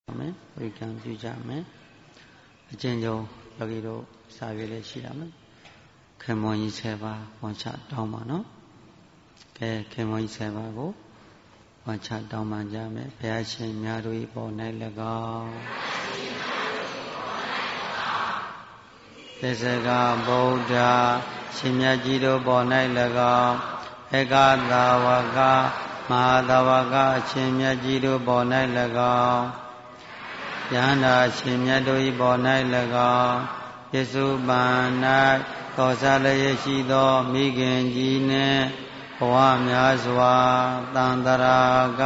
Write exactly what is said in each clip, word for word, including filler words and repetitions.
မယ်ဝိကံပြုကြမယ်အကျဉ်းချုပ်ယောဂီတို့စာရွက်လေးရှိရမယ်ခေမွန်ကြီးဆယ်ပါးဝန်ချတောင်းပါနော်ကဲခေမွန်ကြီးဆယ်ပါးကိုဝန်ချတောင်းပန်ကြမယ်ဘုရားရှင်များတို့၏ပေါ်၌၎င်းသစ္စကဗုဒ္ဓရှင်မြတ်ကြီးတို့ပေါ်၌၎င်းဧကသာဝကမဟာသာဝကအရှင်မြတ်ကြီးတို့ပေါ်၌၎င်းယန္တာရှင်မြတ်တို့၏ပေါ်၌၎င်းယေစုပန်၌သောဇလျက်ရှိသောမိခင်ကြီးနှင့်ဘဝများစွာတန်တရာက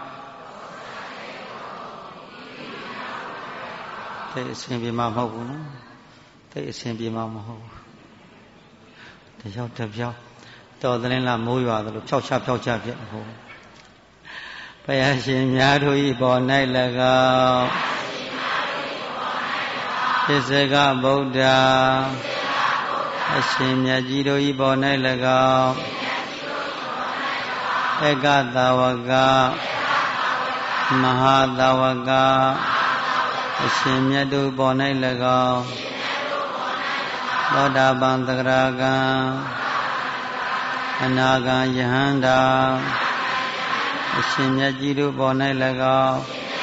တိတ်အစဉ်ပြေမှာမဟုတ်ဘူးနော်တိတ်အစဉ်ပြေမှာမဟုတ်ဘူးတယောက်တစ်ပြောက်တော်သင်းလာမိုးရွာသလိုဖြောက်ချဖြောက်ချဖြစ်ဟုတ်ဘုရားရှင်များတို့၏ပေါ်၌၎င်းသစ္စကဗုဒ္ဓအရှင်မြတ်ကြီးတို့၏ပေါ်၌၎င်းဧကသာဝကမဟာသာဝကအရှင်မြတ်တို့ပေါ်၌၎င်းသောတာပန်သဂရကံအနာဂံယဟန္တာအရှင်မြတ်ကြီးတို့ပေါ်၌၎င်း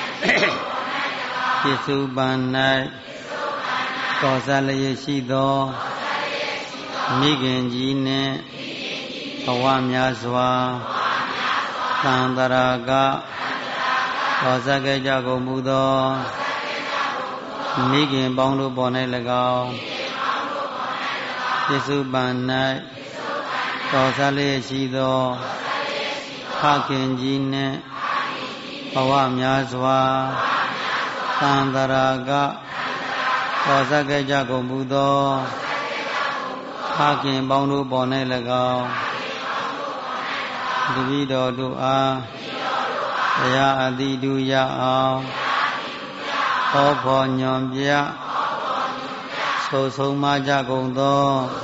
ပြစ္ဆုပန်၌သောဇလျက်ရှိသောမိခင်ကြီးနှင့်ဘဝများစွာသံတရာကသောဇကေကြကုန်မူသောမိခင်ပေါင်းတို့ပေါ်၌၎င်းပြစ္ဆုပန်၌သောဇလျက်ရှိသောဖခင်ကြီးနှင့်ဘဝများစွာသံတရာကသောဇကေကြကုန်မူသောဖခင်ပေါင်းတို့ပေါ်၌၎င်းတပည့်တော်တို့အားတရားအတိတုရအောင်ဟောဖို့ညွန်ပြဆိုဆုံးမကြကုန်သော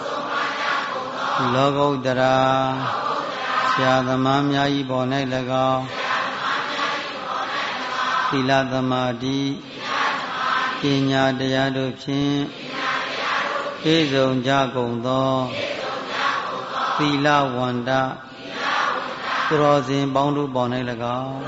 လောကုတ္တရာဆရာသမားများ၏ပေါ်၌၎င်းသီလသမာဓိပညာတရားတို့ဖြင့်ပြည့်စုံကြကုန်သောသီလဝန္တသူတော်စင်ပေါင်းတို့ပေါ်၌၎င်း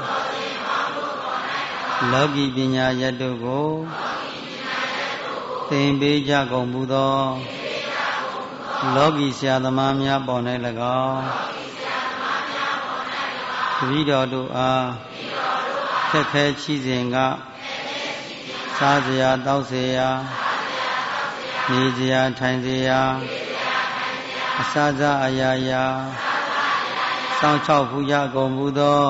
လောကီပညာရတ်တို့ကိုသင်ပေးကြကုန်မူသောလောကီဆရာသမားများပေါ်၌၎င်းတပည့်တော်တို့အားခက်ခဲချီးစဉ်ကစားစရာတောက်စရာနေစရာထိုင်စရာအစစအရာရာစောင့်ချောက်ဖူးကြကုန်မူသော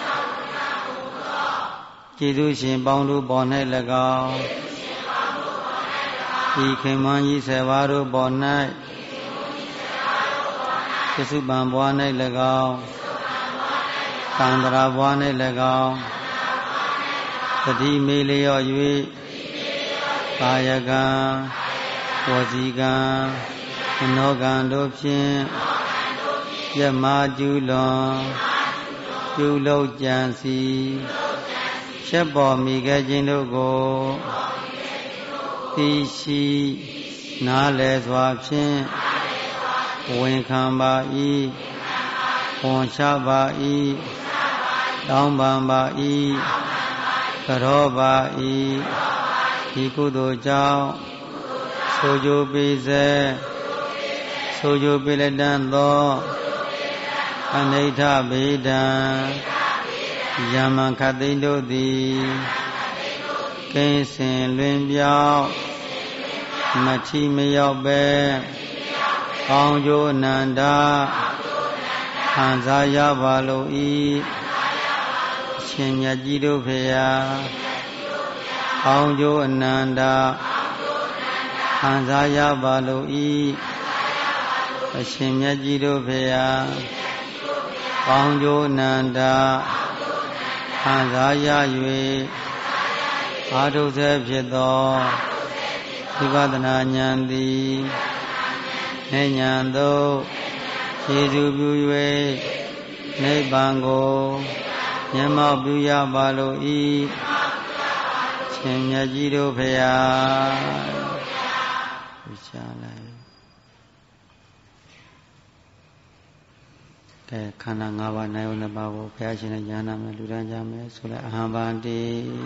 ကျေးဇူးရှင်ပေါင်းတို့ပေါ်၌၎င်းဒီခင်မန်းကြီးဆယ်ပါးတို့ပေါ်၌သစ္စုပန်ဘွား၌၎င်းသန္တရာဘွား၌၎င်းသတိမေလျော့၍ကာယကံဝစီကံမနောကံတို့ဖြင့်ယမကျူလွန်ကျူလုံးကြံစီချက်ပေါ်မိခဲ့ခြင်းတို့ကိုသိရှိနားလည်စွာဖြင့်ဝန်ခံပါ၏ဝန်ချပါ၏တောင်းပန်ပါ၏ကြောပါ၏ဒီကုသိုလ်ကြောင့်ဆိုကြပိစေဆိုကြပိလတံသောအနိဋ္ဌဗေဒံယမံခသိန်းတို့သည်ကိဉ္စင်လွင်ပြောင်းမထီမရောက်ပဲကောင်းကျိုးအနန္တခံစားရပါလို့ဤရှင်မြတ်ကြီးတို့ဖေယာကောင်းကျိုးအနန္တခံစားရပါလို့ဤအရှင်မြတ်ကြီးတို့ဖေယာကောင်းကျိုးအနန္တခံစားရ၍အာထုဆဲဖြစ်သောဝိပဿနာဉာဏ်သည်ဉာဏ်သို့ကျေစုပြု၍နိဗ္ဗာန်ကိုမျက်မှောက်ပြုရပါလို့ဤရှင်မြတ်ကြီးတို့ဖရာရှားလိုက်ကဲခန္ဓာ၅ပါးနိုင်ုံနှစ်ပါးကိုဘုရားရှင်နဲ့ဉာဏ်နာမယ်လူတန်းကြမယ်ဆိုလဲအဟံဗန္တိ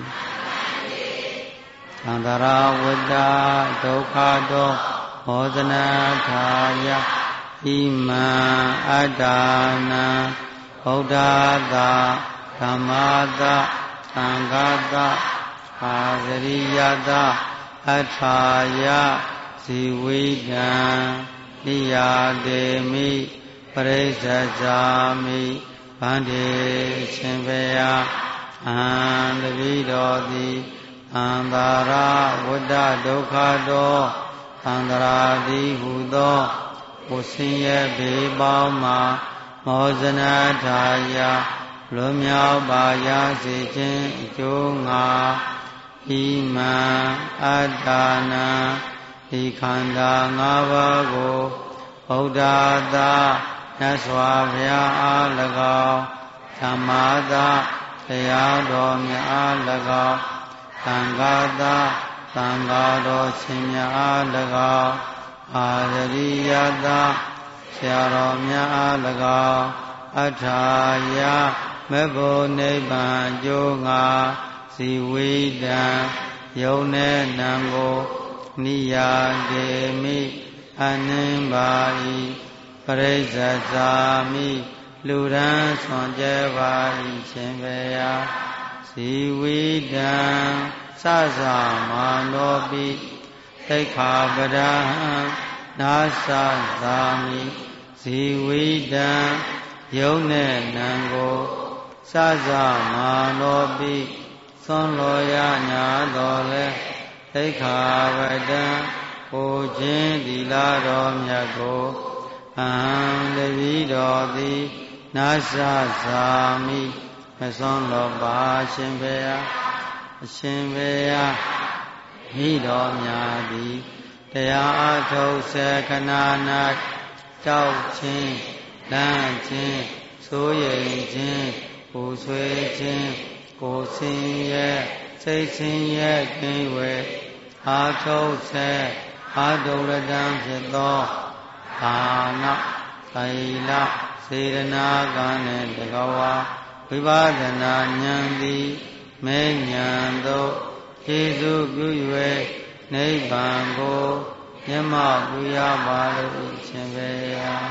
သန္တရာဝတ္တဒုက္ခတောမောဇနာထာယဣမံအတ္တနာဗုဒ္ဓသာဓမ္မသာသံဃာသာအာဇရိယသာအထာယဇီဝိတံနိယာတေမိပရိစ္ဆဇာမိဗန္တိရှင်ဘုရားအဟံတပိတော်သည်သန္တာရဝတ္တဒုက္ခတောသန္တရာတိဟုသောကိုဆင်းရဲဘေးပေါင်းမှာမောဇနာထာယလွန်မြောက်ပါရစေခြင်းအကျိုးငါဣမံအတ္တနာဒီခန္ဓာ၅ပါးကိုဗုဒ္ဓသာမြတ်စွာဘုရားအား၎င်းဓမ္မသာတရားတော်မြတ်အား၎င်းသံဃာသာသံဃာတော်ရှင်မြတ်အား၎င်းအာရရိယသာဆရာတော်မြတ်အား၎င်းအထာယမေဖို့နိဗ္ဗာန်ကျိုးငါဇီဝိတံယုံနဲ့နံကိုနိယာတေမိအနှင်းပါ၏ပရိစ္ဆဇာမိလူရန်ဆွန်ကြပါ၏ရှင်ဘုရားဇီဝိတံသဇာမာနောပိသိက္ခာပဒံနာသဇာမိဇီဝိတံယုံနဲ့နံကိုသဇာမာနောပိသွန်လောရညာတော်လဲသိက္ခာပဒံကိုခြင်းသီလတော်မြတ်ကိုအဟံတပိတော်သည်နာသဇာမိမစွန်လောပါရှင်ဘုရားအရှင်ဘုရားမိတော်များသည်တရားအထုတ်စေခဏ၌ကြောက်ခြင်းလန့်ခြင်းဆိုးရိမ်ခြင်းကိုဆွေးခြင်းကိုဆင်းရဲစိတ်ဆင်းရဲကင်းဝေအာထုတ်စေအာဒုရတံဖြစ်သောဘာနာသီလစေရနာကံနှင့်တကဝါဝိပဿနာဉာဏ်သည်မေဉာဏ်သို့ကျေစုပြု၍နိဗ္ဗာန်ကိုမျက်မှောက်ပြုရပါလို့ရှင်ဘုရား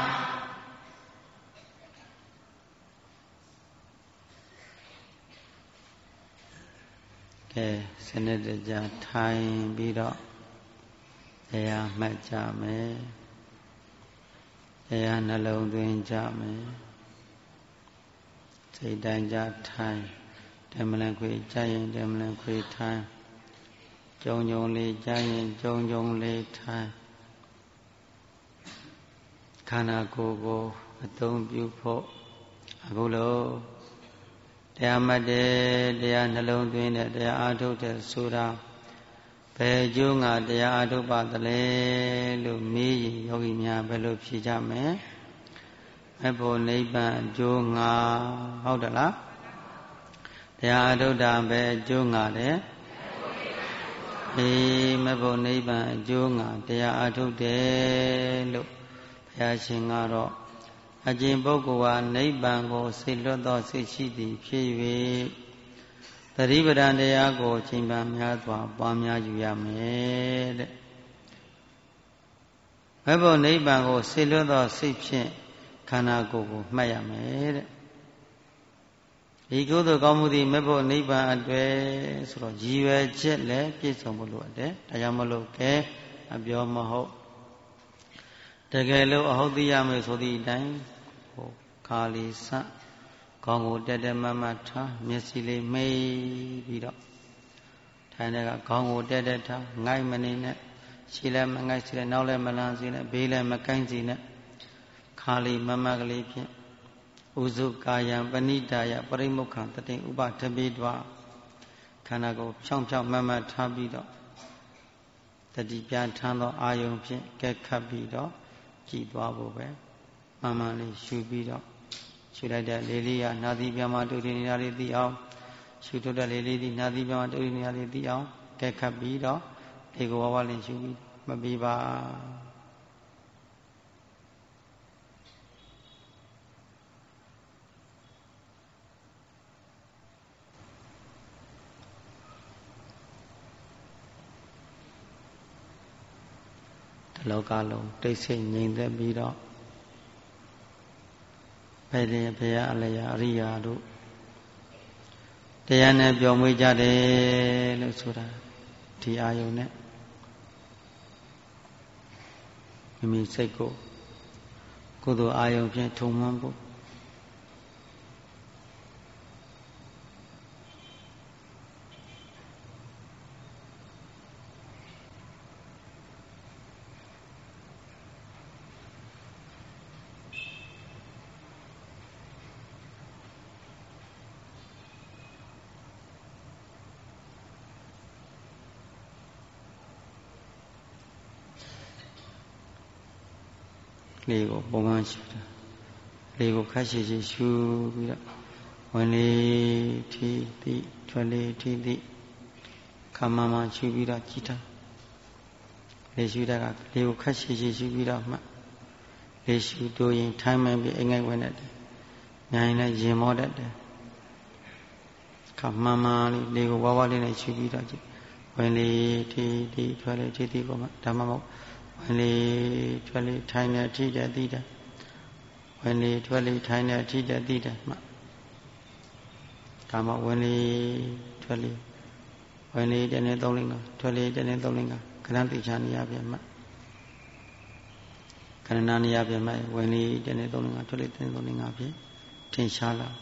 ကဲစနစ်တကျထိုင်ပြီးတော့တရားမှတ်ကြမယ်တရားနှလုံးသွင်းကြမယ်စိတ်တိုင်းကြထိုင်ဓမ္မလန်ခွေကြရင်ဓမ္မလန်ခွေထိုင်ကြုံကြုံလေးကြရင်ကြုံကြုံလေးထိုင်ခန္ဓာကိုယ်ကိုအသုံးပြုဖို့အခုလို့တရားမှတ်တယ်တရားနှလုံးသွင်းတယ်တရားအားထုတ်တယ်ဆိုတာဘယ်ကျိုးငါတရားအားထုတ်ပါသလဲလို့မေးရင်ယောဂီများဘယ်လိုဖြေကြမလဲမေဖို့နိဗ္ဗာန်အကျိုးငါဟုတ်တယ်လားတရားအားထုတ်တာပဲအကျိုးငါတယ်အေးမေဖို့နိဗ္ဗာန်အကျိုးငါတရားအားထုတ်တယ်လို့ဘုရားရှင်ကတော့အကျင့်ပုဂ္ဂိုလ်ဟာနိဗ္ဗာန်ကိုစိတ်လွတ်သောစိတ်ရှိသည်ဖြစ်၍သတိပဋ္ဌာန်တရားကိုချိန်ပန်များစွာပွားများယူရမယ်တဲ့ဘယ်ဖို့နိဗ္ဗာန်ကိုစိတ်လွတ်သောစိတ်ဖြင့်ခန္ဓာကိုယ်ကိုမှတ်ရမယ်တဲ့ဒီကုသိုလ်ကောင်းမှုသည်မဲ့ဖို့နိဗ္ဗာန်အတွေ့ဆိုတော့ရည်ရွယ်ချက်လည်းပြည့်စုံဖို့လိုတယ်ဒါကြောင့်မလို့ကဲအပြောမဟုတ်တကယ်လို့အဟုတ်သိရမယ်ဆိုသည့်အတိုင်းဟိုခါလီစခေါင်းကိုတက်တက်မမထားမျက်စိလေးမိတ်ပြီးတော့ထိုင်တဲ့ကခေါင်းကိုတက်တက်ထားငိုက်မနေနဲ့ရှေ့လည်းမငိုက်စီနဲ့နောက်လည်းမလန်းစီနဲ့ဘေးလည်းမကိုင်းစီနဲ့ခါလီမမကလေးဖြင့်ဥစုကာယံပဏိတာယပရိမုခံတတိဥပထပိတွာခန္ဓာကိုဖြောင်းဖြောင်းမမထားပြီးတော့တတိပြထမ်းသောအာယုံဖြင့်ကဲခတ်ပြီးတော့ကြည်သွားဖို့ပဲမှန်မှန်လေးရှုပြီးတော့ရှုလိုက်တဲ့လေးလေးရနာသီပြမတူတင်နေတာလေးသိအောင်ရှုထုတ်တဲ့လေးလေးဒီနာသီးပြောင်းတုတ်နေရာလေးသိအောင်ကဲခတ်ပြီးတော့လေကိုဝဝလေးရှုပြီးမပြီးပါလောကလုံးတိတ်ဆိတ်ငြိမ်သက်ပြီးတော့ဘယ်ရင်ဘုရားအလျာအရိယာတို့တရားနဲ့ပြောမွေးကြတယ်လို့ဆိုတာဒီအာယုန်နဲ့မိမိစိတ်ကိုကုသိုလ်အာယုန်ဖြင့်ထုံမှန်းဖို့လေကိုပုံမှန်ရှုတာလေကိုခက်ရှိရှိရှုပြီးတော့ဝင်လေထီတိထွက်လေထီတိခမမရှုပြီးတော့ကြည်တာလေရှုတာကလေကိုခက်ရှိရှိရှုပြီးတော့မှလေရှုတိုးရင်ထိုင်းမှန်ပြီးအိမ်ငိုက်ဝင်တတ်တယ်ညာရင်လည်းရင်မောတတ်တယ်ခမမလေးလေကိုဝါးဝါးလေးနဲ့ရှုပြီးတော့ကြည်ဝင်လေထီတိထွက်လေထီတိကိုမှဓမ္မမဟုတ်ဝင်လေထွက်လေထိုင်နေထိတဲ့သိတယ်ဝင်လေထွက်လေထိုင်နေထိတဲ့သိတယ်မှဒါမှဝင်လေထွက်လေဝင်လေတဲ့နဲ့သုံးလင်းကထွက်လေတဲ့နဲ့သုံးလင်းကခဏသိချာနေရပြန်မှခဏနာနေရပြန်မှဝင်လေတဲ့နဲ့သုံးလင်းကထွက်လေတဲ့နဲ့သုံးလင်းကဖြင့်ထင်ရှားလာ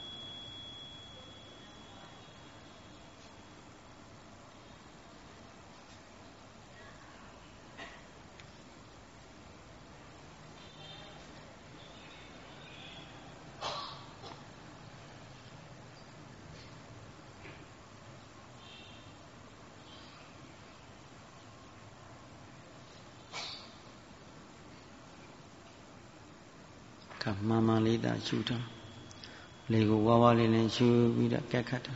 မမလေးတာရှုတာလေကိုဝါးဝါးလေးနဲ့ရှုပြီးတော့ကက်ခတ်တာ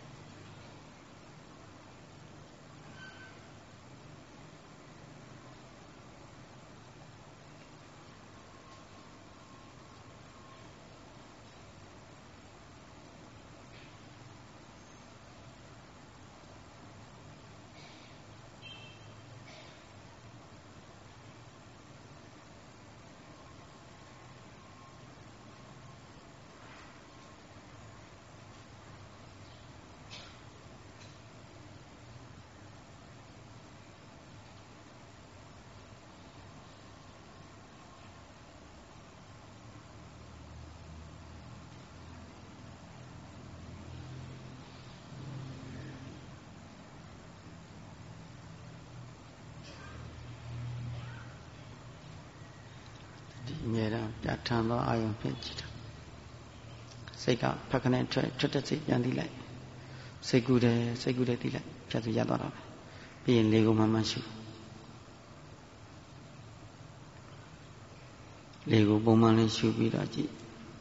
အမြဲတမ်းပြဋ္ဌာန်းသောအာယုံဖြင့်ကြည့်တာစိတ်ကဖက်ခနဲ့ထွက်ထွက်တဲ့စိတ်ပြန်သိလိုက်စိတ်ကူးတယ်စိတ်ကူးတယ်သိလိုက်ဖြတ်သူရသွားတာပဲပြီးရင်လေကိုမှမှရှုလေကိုပုံမှန်လေးရှုပြီးတော့ကြည့်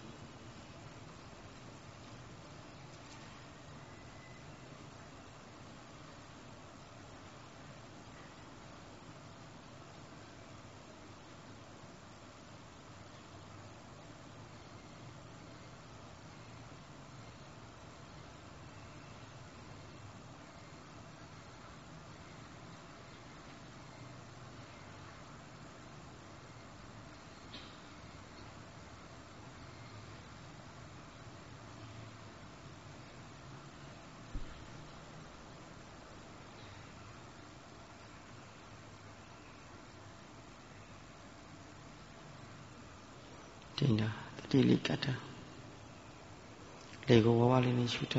တင်တာတတိလေးကတ်တာလေကိုဝါးဝါးလေးနဲ့ရှုတာ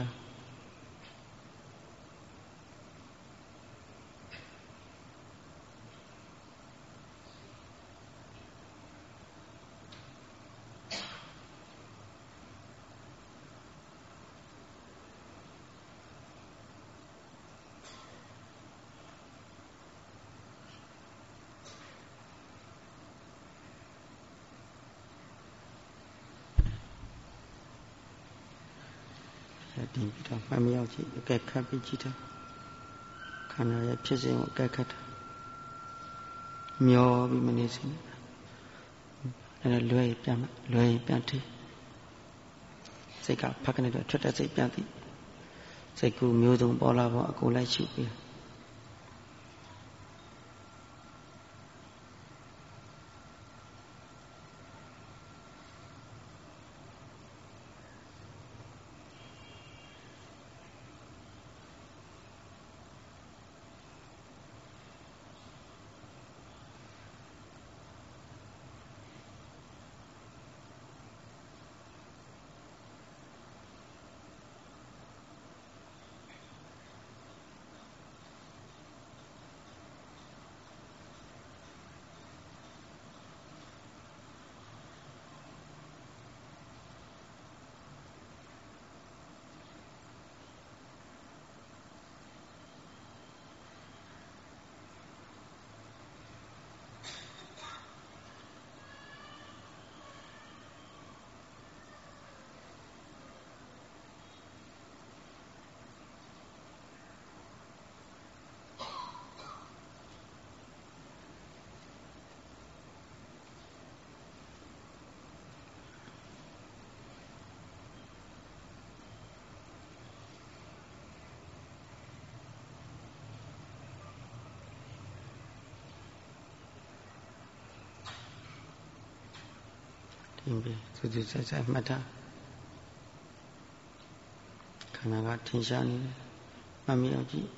တင်ပြီးတော့မှတ်မြောက်ကြည့်အကဲခတ်ပြီးကြည့်တယ်ခန္ဓာရဲ့ဖြစ်စဉ်ကိုအကဲခတ်တာမျောပြီးမနေစင်းအဲ့ဒါလွယ်ပြန်လွယ်ပြန်ထိစိတ်ကဖက်ကနေတော့ထွက်တဲ့စိတ်ပြန်သိစိတ်ကူမျိုးစုံပေါ်လာပေါ်အကိုလိုက်ရှုပြီးတင်ပြီးစူးစူးဆိုင်ဆိုင်မှတ်ထားခန္ဓာကထင်ရှားနေတယ်မှတ်မိအောင်ကြည့်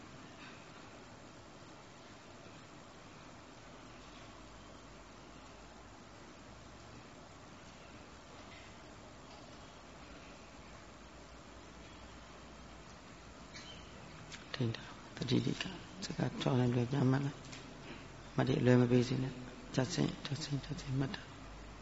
ထင်တာတတိတိကစကားထောင်းလိုက်ပြန်မှတ်လိုက်မှတ်တယ်အလွယ်မပေးစေနဲ့ချက်စင်ချက်စင်ချက်စင်မှတ်တာ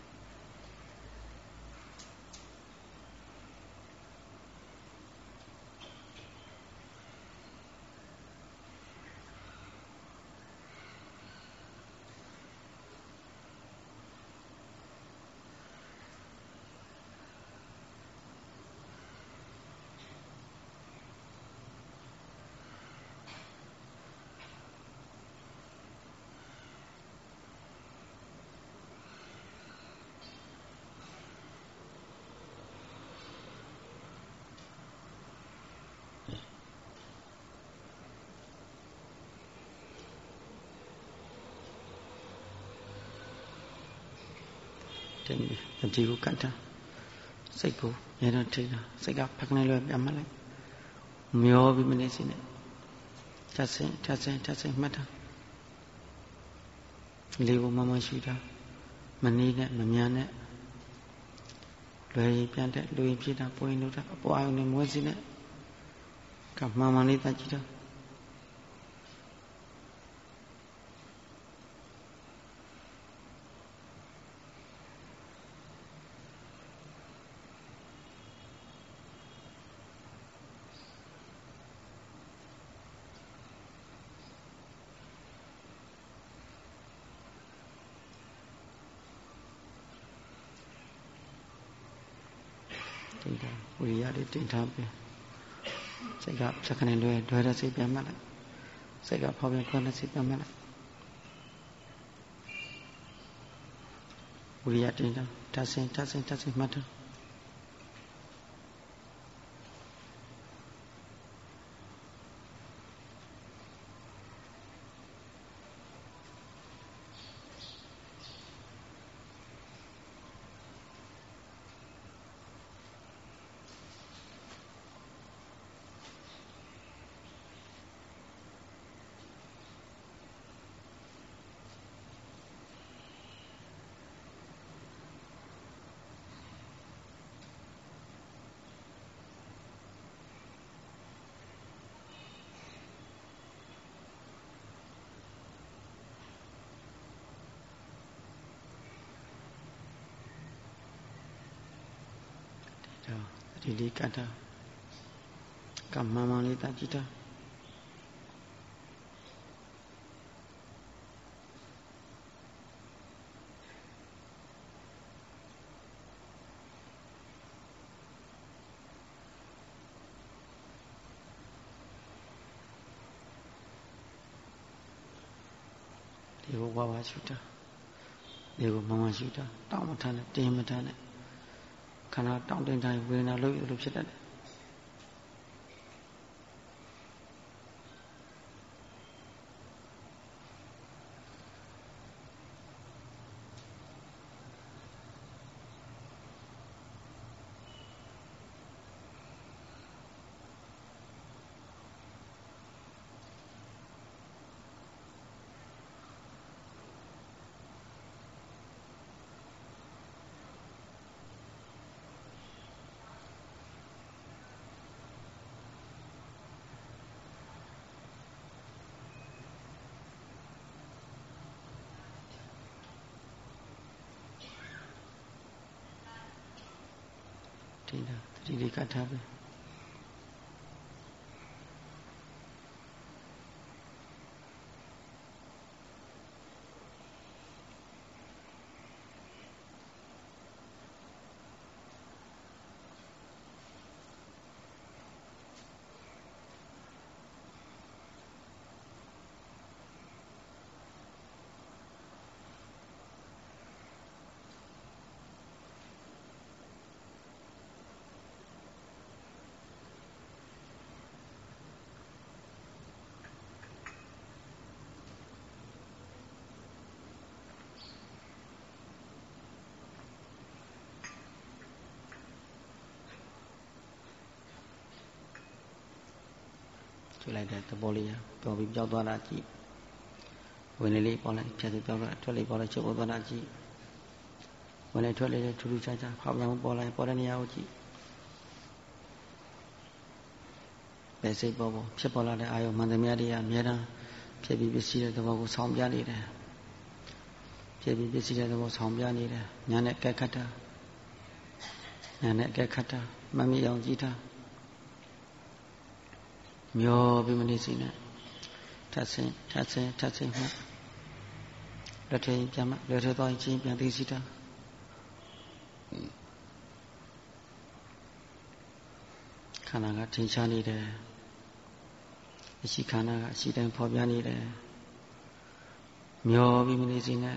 တတိကိုကတ်တာစိတ်ကိုရဲတော့ထိတာစိတ်ကဖက်ကနေလွယ်ပြန်မှတ်လိုက်မျောပြီးမနေစီနဲ့ချက်စင်ချက်စင်ချက်စင်မှတ်တာလေးကိုမမရှိတာမနေနဲ့မမြန်နဲ့လွယ်ရင်ပြန်တဲ့လူရင်ဖြစ်တာပွင့်လို့တာအပွားအောင်နဲ့မွေးစီနဲ့ကမှန်မှန်လေးတတ်ကြည့်တာဝိရိယလေးတင်ထားပြီစိတ်ကဖြတ်ခနဲ့လွယ်လွယ်တဲ့စိတ်ပြန်မှတ်လိုက်စိတ်ကဖောက်ပြန်ခွန်းတဲ့စိတ်ပြန်မှတ်လိုက်ဝိရိယတင်ထားတဆင်တဆင်တဆင်မှတ်ထားဒီလေးကတ်တာကမှန်မှန်လေးတတ်ကြည့်တာဒီကိုဝါဝါရှုတာဒီကိုမမရှုတာတောင်းမထမ်းနဲ့တင်းမထမ်းနဲ့ခန္ဓာတောင်းတင်းတိုင်းဝေဒနာလို့လို့ဖြစ်တတ်တယ်ဒီလားတတိလေးကတ်ထားပဲကြည့်လိုက်တဲ့သဘောလေးရတော်ပြီးကြောက်သွားတာကြည့်ဝင်လေလေးပေါ်လိုက်ဖြတ်ပြီးကြောက်သွားထွက်လေပေါ်လိုက်ချုပ်သွားတာကြည့်ဝင်လေထွက်လေထူးထူးခြားခြားဖောက်ပြန်ပေါ်လိုက်ပေါ်တဲ့နေရာကိုကြည့်ပဲစိတ်ပေါ်ပေါ်ဖြစ်ပေါ်လာတဲ့အာယုံမှန်သမျှတွေကအများအားဖြစ်ပြီးပစ္စည်းတဲ့သဘောကိုဆောင်ပြနေတယ်ဖြစ်ပြီးပစ္စည်းတဲ့သဘောဆောင်ပြနေတယ်ညာနဲ့ကက်ခတ်တာညာနဲ့ကက်ခတ်တာမမြင်အောင်ကြည့်တာမျောပြီးမနေစီနဲ့ထပ်ဆင်းထပ်ဆင်းထပ်ဆင်းမှလက်ထဲပြန်မှလက်ထဲသွားချင်းပြန်သိစီတာခန္ဓာကထင်ရှားနေတယ်အရှိခန္ဓာကအရှိတိုင်းဖော်ပြနေတယ်မျောပြီးမနေစီနဲ့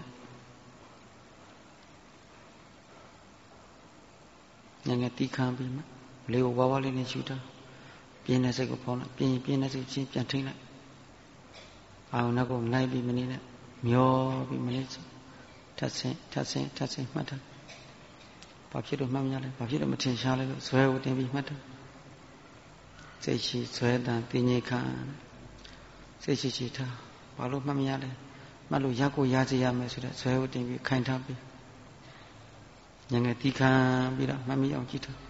ငငယ်တီးခံပြီးမှလေကိုဝါဝါလေးနဲ့ရှူတာပြင်းတဲ့စိတ်ကိုဖောင်းလိုက်ပြင်းပြင်းတဲ့စိတ်ချင်းပြန်ထိန်းလိုက်အာရုံနဲ့ကိုလိုက်ပြီးမနေနဲ့မျောပြီးမနေစထပ်ဆင်းထပ်ဆင်းထပ်ဆင်းမှတ်တာဘာဖြစ်လို့မှတ်မရလဲဘာဖြစ်လို့မထင်ရှားလဲလို့ဇွဲကိုတင်ပြီးမှတ်တာစိတ်ရှိဇွဲတန်တင်းကြီးခံစိတ်ရှိရှိထားဘာလို့မှတ်မရလဲမှတ်လို့ရကိုရစေရမယ်ဆိုတဲ့ဇွဲကိုတင်ပြီးခိုင်ထားပြီးငငယ်တီးခံပြီးတော့မှတ်မိအောင်ကြည့်ထား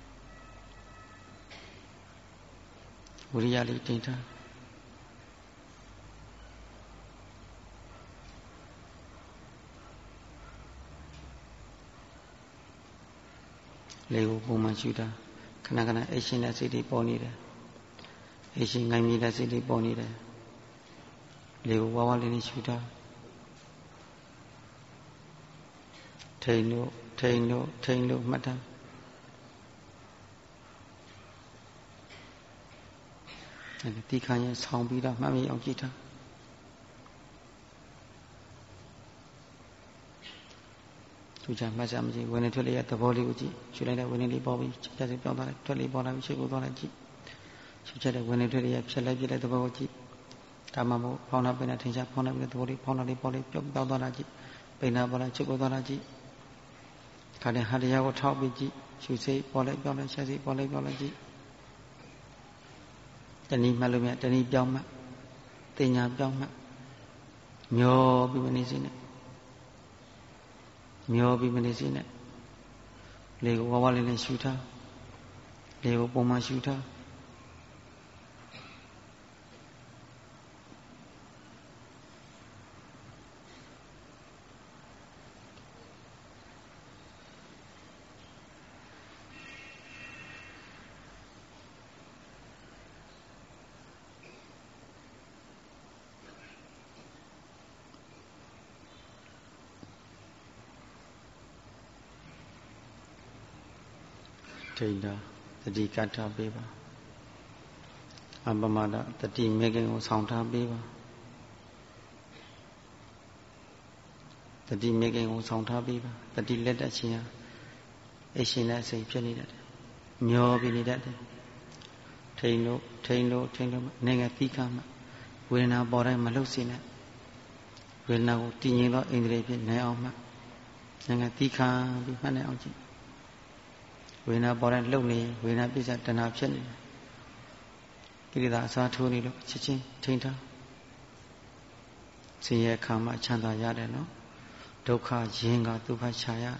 ဝိရိယလေးတင်ထားလေကိုပုံမှန်ရှုတာခဏခဏအရှင်တဲ့စိတ်တွေပေါ်နေတယ်အရှင်ငိုင်းမြတဲ့စိတ်တွေပေါ်နေတယ်လေကိုဝါဝါလေးနဲ့ရှုတာထိန်လို့ထိန်လို့ထိန်လို့မှတ်တာဒီခါရင်ဆောင်းပြီးတော့မှတ်မိအောင်ကြည့်ထားသူချမှတ်စမ်းကြည့်ဝင်နေထွက်လေရသဘောလေးကိုကြည့်ရှုလိုက်တဲ့ဝင်နေလေးပေါ်ပြီးဖြတ်စီပြောင်းသွားလိုက်ထွက်လေပေါ်လာပြီးရှုကိုသွားလိုက်ကြည့်ရှုချက်တဲ့ဝင်နေထွက်လေရဖြတ်လိုက်ပြလိုက်သဘောကိုကြည့်ဒါမှမဟုတ်ဖောင်းနာပိနာထင်ရှားဖောင်းနာပိနာသဘောလေးဖောင်းနာလေးပေါ်လေးပြောင်းပြောင်းသွားတာကြည့်ပိနာပေါ်လိုက်ရှုကိုသွားတာကြည့်ခါတဲ့ဟာတရားကိုထောက်ပြီးကြည့်ရှုစိတ်ပေါ်လိုက်ပြောင်းလိုက်ချက်စိပေါ်လိုက်ပြောင်းလိုက်ကြည့်တဏှိမှတ်လို့မြတ်တဏှိပြောင်းမှတ်တင်ညာပြောင်းမှတ်မျောပြီးမနေစီနဲ့မျောပြီးမနေစီနဲ့လေကိုဝါဝါလေးနဲ့ရှူထားလေကိုပုံမှန်ရှူထားထိန်တာတတိကထားပေးပါအပမဒတတိမေခင်ကိုဆောင်ထားပေးပါတိမေခင်ကိုဆောင်ထားပြီးပါတတိလက်တက်ခြင်းဟာအရှင်နဲ့အစိဖြစ်နေတတ်တယ်မျောပြီးနေတတ်တယ်ထိန်လို့ထိန်လို့ထိန်လို့နေငယ်ပြီးခါမှဝေဒနာပေါ်တိုင်းမလှုပ်စေနဲ့ဝေဒနာကိုတည်ငြိမ်သောဣန္ဒြေဖြင့်နိုင်အောင်မှနေငယ်ပြီးခါပြီးမှတ်နိုင်အောင်ကြည့်ဝေဒနာပေါ်တိုင်းလှုပ်နေဝေဒနာပြစ္ဆတဏှာဖြစ်နေတယ်ကိလေသာအစားထိုးနေလို့ချက်ချင်းထိန်ထားဆင်းရဲခံမှချမ်းသာရတယ်နော်ဒုက္ခရင်ကဒုက္ခချရတယ်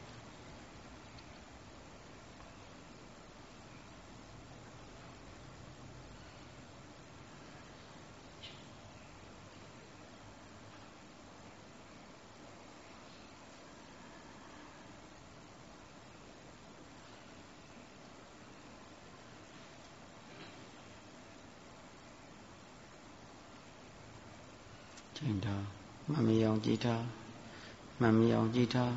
ချိန်ထားမမီအောင်ကြည်ထားမမီအောင်ကြည်ထား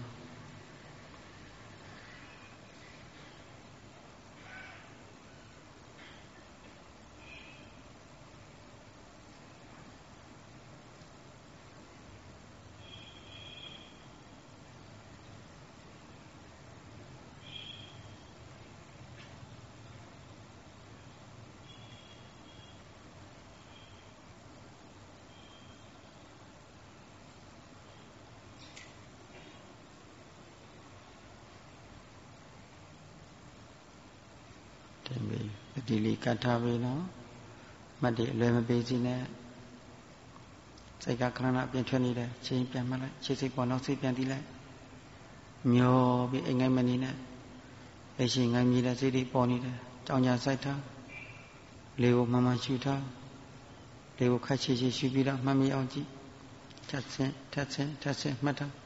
ဒီလေးကတ်ထားပြီနော်မတ်တွေအလွယ်မပေးစီနဲ့စိတ်ကခဏခဏပြင်ထွက်နေတယ်ချိန်ပြန်မှလိုက်ခြေစိတ်ပေါ်နောက်စိတ်ပြန်တီးလိုက်မျောပြီးအိမ်ငိုင်းမနေနဲ့အရှင်ငိုင်းမြည်တဲ့စိတ်တွေပေါ်နေတယ်ကြောင်ညာဆိုင်ထားလေကိုမှန်မှန်ရှူထားလေကိုခက်ချေချေရှူပြီးတော့မှတ်မိအောင်ကြည့်ထက်ဆင်းထက်ဆင်းထက်ဆင်းမှတ်ထား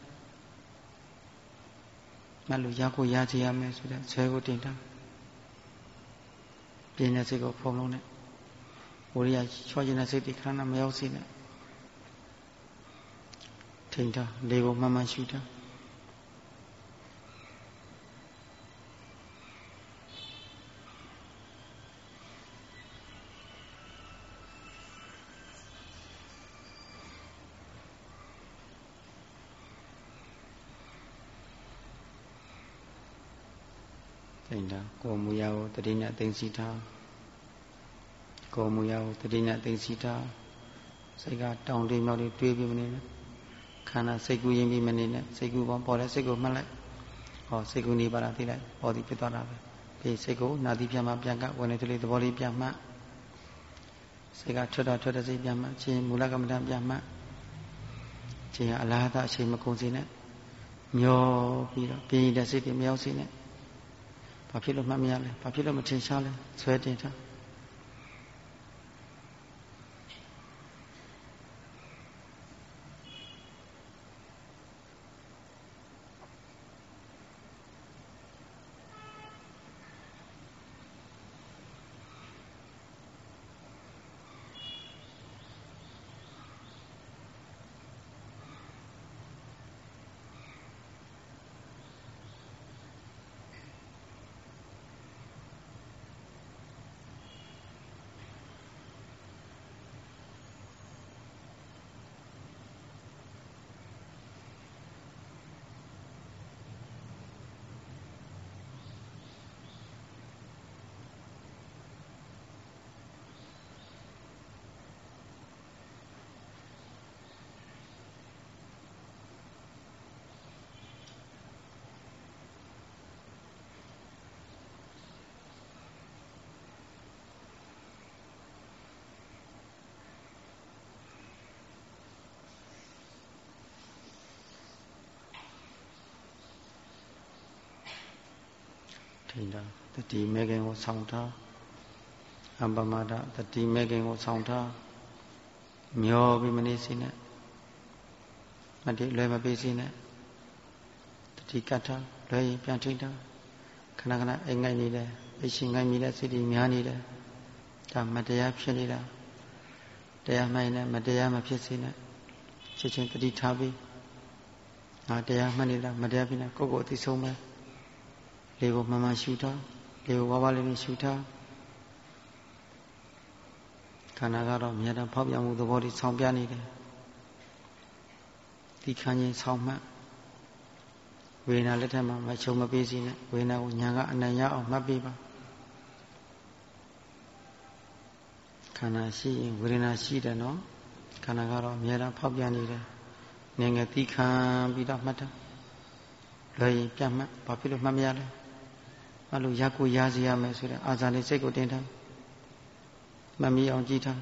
မှတ်လို့ရကိုရချရမယ်ဆိုတဲ့ဆွဲကိုတင်ထားပြင်းတဲ့စိတ်ကိုဖုံးလုံးနဲ့ဝိရိယချောကျင်တဲ့စိတ်တွေခဏခဏမရောက်စေနဲ့ထိန်ထားလေကိုမှန်မှန်ရှူထားထိန်ထားကိုယ်မူရကိုတတိနဲ့သိသိထားကိုယ်မူရကိုတတိနဲ့သိသိထားစိတ်ကတောင်းတမြောက်တွေတွေးပြီးမနေနဲ့ခန္ဓာစိတ်ကူးရင်းပြီးမနေနဲ့စိတ်ကူးပေါ်ပေါ်တဲ့စိတ်ကိုမှတ်လိုက်ဟောစိတ်ကူးနေပါလားသိလိုက်ပေါ်သည်ဖြစ်သွားတာပဲပြီးစိတ်ကိုနာတိပြန်မှပြန်ကဝင်နေတဲ့လေးသဘောလေးပြန်မှတ်စိတ်ကထွက်တော့ထွက်တဲ့စိတ်ပြန်မှတ်ခြင်းမူလကမ္မဋ္ဌာန်းပြန်မှတ်ခြင်းအလားတူအချိန်မကုန်စေနဲ့မျောပြီးတော့ပြင်းတဲ့စိတ်တွေမရောက်စေနဲ့ဘာဖြစ်လို့မှတ်မရလဲဘာဖြစ်လို့မထင်ရှားလဲဆွဲတင်ထားထိန်ထားတတိမေခင်ကိုဆောင်ထားအပမဒတတိမေခင်ကိုဆောင်ထားမျောပြီးမနေစေနဲ့မတိလွယ်မပေးစေနဲ့တတိကတ်ထားလွယ်ရင်ပြန်ထိန်ထားခဏခဏအိမ်ငိုက်နေတယ်အရှင်ငိုက်နေတဲ့စိတ်တွေများနေတယ်ဒါမတရားဖြစ်နေတာတရားမှန်နဲ့မတရားမဖြစ်စေနဲ့ချက်ချင်းတတိထားပြီးငါတရားမှန်နေတာမတရားဖြစ်နေကိုယ့်ကိုယ်အသိဆုံးပဲလေကိုမှန်မှန်ရှူထားလေကိုဝါးဝါးလေးလေးရှူထားခန္ဓာကတော့မြဲတမ်းဖောက်ပြန်မှုသဘောတွေဆောင်ပြနေတယ်ဒီတိခန်းချင်းဆောင်းမှတ်ဝေဒနာလက်ထက်မှာမချုံမပေးစီနဲ့ဝေဒနာကိုညာကအနံ့ရအောင်မှတ်ပေးပါခန္ဓာရှိရင်ဝေဒနာရှိတယ်နော်ခန္ဓာကတော့အများအားဖောက်ပြန်နေတယ်ငယ်ငယ်တိခန်းပြီးတော့မှတ်တာလွယ်ရင်ပြတ်မှတ်ဘာဖြစ်လို့မှတ်မရလဲမှတ်လို့ရကိုရစီရမယ်ဆိုတဲ့အာဇာလေးစိတ်ကိုတင်ထားမှတ်မိအောင်ကြည့်ထား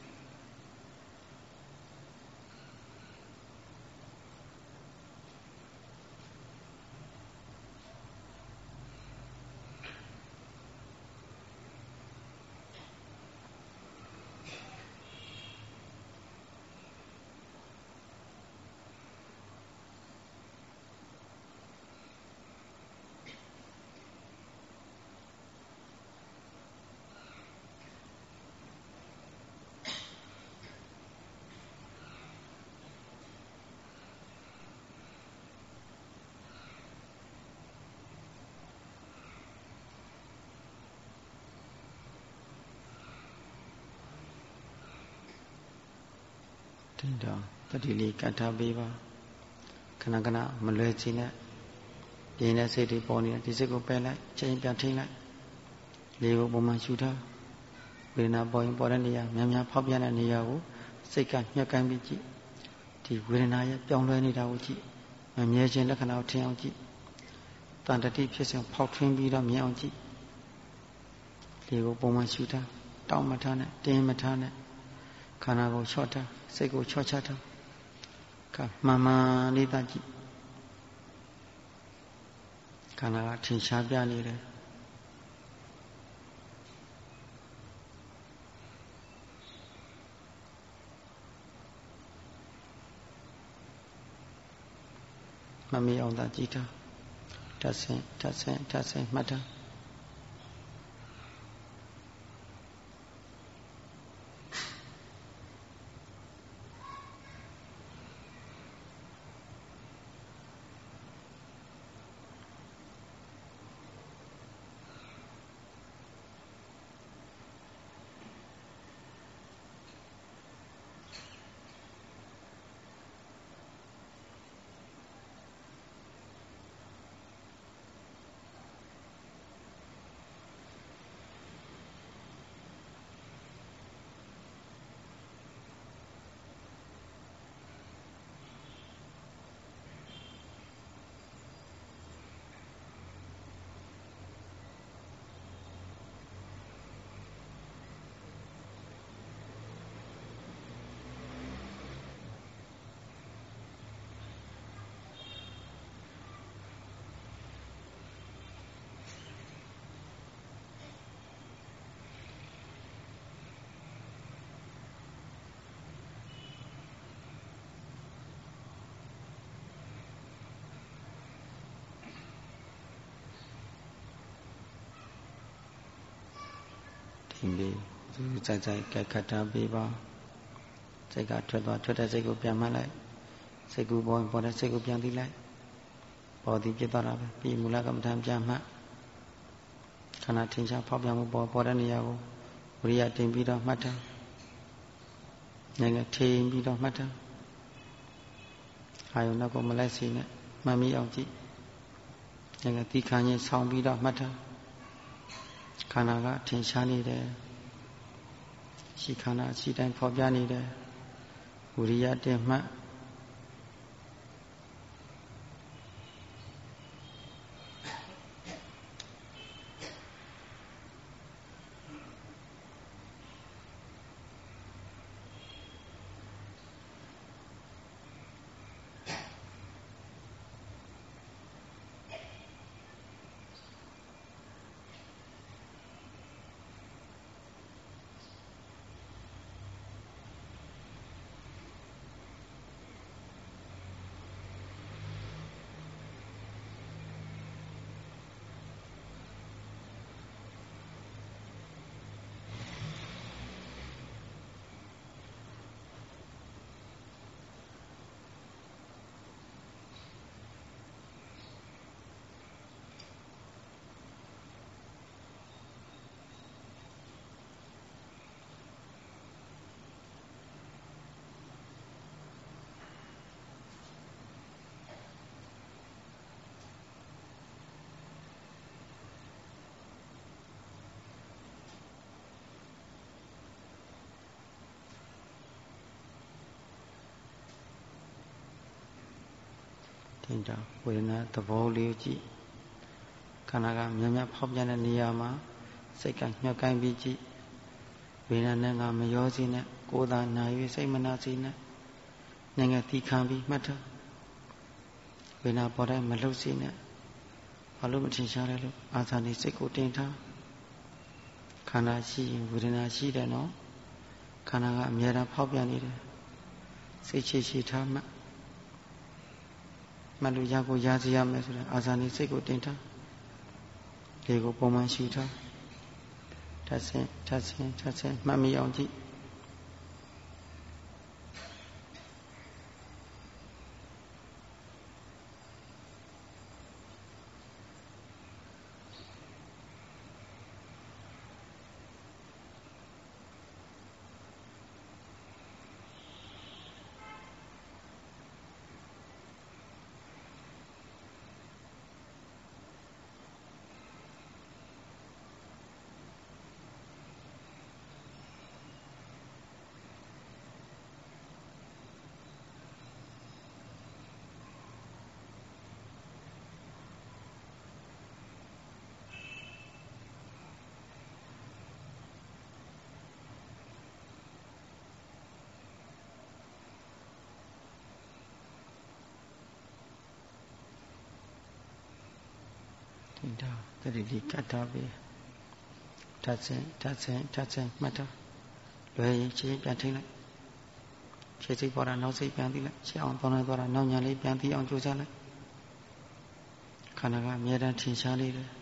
တင်တော့တတိလေးကတ်ထားပေးပါခဏခဏမလွယ်ချင်နဲ့ပြင်းတဲ့စိတ်တွေပေါ်နေတဲ့ဒီစိတ်ကိုပယ်လိုက်ချိန်ပြန်ထိလိုက်လေးကိုပုံမှန်ရှုထားဝေဒနာပေါ်ရင်ပေါ်တဲ့နေရာများများဖောက်ပြန်တဲ့နေရာကိုစိတ်ကညှက်ကိုင်းပြီးကြည့်ဒီဝေဒနာရဲ့ပြောင်းလဲနေတာကိုကြည့်မမြဲခြင်းလက္ခဏာကိုထင်အောင်ကြည့်တန်တတိဖြစ်စဉ်ဖောက်ထွင်းပြီးတော့မြင်အောင်ကြည့်လေးကိုပုံမှန်ရှုထားတောင်းမထားနဲ့တင်းမထားနဲ့ခန္ဓာကိုချော့ထားစိတ်ကိုချော့ချထားကမှန်မှန်လေးသာကြည့်ခန္ဓာကထင်ရှားပြနေတယ်မမေ့အောင်သာကြည့်ထားဓာတ်ဆင်းဓာတ်ဆင်းဓာတ်ဆင်းမှတ်ထားဒီလေးသူစိုက်စိုက်ကဲခတ်ထားပေးပါစိတ်ကထွက်သွားထွက်တဲ့စိတ်ကိုပြန်မှတ်လိုက်စိတ်ကူပေါ်ပေါ်တဲ့စိတ်ကိုပြန်သိလိုက်ပေါ်သည်ဖြစ်သွားတာပဲပြီးမူလကမ္မဋ္ဌာန်းပြန်မှတ်ခန္ဓာထင်ရှားဖောက်ပြန်မှုပေါ်ပေါ်တဲ့နေရာကိုဝိရိယတင်ပြီးတော့မှတ်ထားငယ်ငယ်ထိန်ပြီးတော့မှတ်ထားအာယုန်ကိုမလိုက်စေနဲ့မှတ်မိအောင်ကြည့်ငယ်ငယ်သီခါချင်းဆောင်းပြီးတော့မှတ်ထားခန္ဓာကထင်ရှားနေတယ်ရှိခန္ဓာရှိတိုင်းဖော်ပြနေတယ်ဝိရိယတင်မှတ်တင်တာဝေဒနာသဘောလေးကြည့်ခန္ဓာကမြတ်မြတ်ဖောက်ပြန်တဲ့နေရာမှာစိတ်ကညှော့ကိုင်းပြီးကြည့်ဝေဒနာနဲ့ကမရောစေနဲ့ကိုယ်သာနာ၍စိတ်မနာစေနဲ့ငငယ်သီခံပြီးမှတ်ထားဝေဒနာပေါ်တိုင်းမလှုပ်စေနဲ့ဘာလို့မထင်ရှားလဲလို့အာသာနေစိတ်ကိုတင်ထားခန္ဓာရှိရင်ဝေဒနာရှိတယ်နော်ခန္ဓာကအမြဲတမ်းဖောက်ပြန်နေတယ်စိတ်ရှိရှိထားမှမှတ်လို့ရကိုရစေရမယ်ဆိုတော့အာသာနေစိတ်ကိုတင်ထားဒီကိုပုံမှန်ရှိထားထပ်ဆင်းထပ်ဆင်းထပ်ဆင်းမှတ်မိအောင်ကြည့်တင်တာတတိလေးကတ်ထားပြီးထပ်ဆင်းထပ်ဆင်းထပ်ဆင်းမှတ်ထားလွယ်ရင်ချင်းပြန်ထိလိုက်ခြေစိတ်ပေါ်တာနောက်စိတ်ပြန်သိလိုက်ခြေအောင်ပေါင်းလိုက်သွားတာနောက်ညာလေးပြန်သိအောင်ကြိုးစားလိုက်ခန္ဓာကအမြဲတမ်းထင်ရှားနေတယ်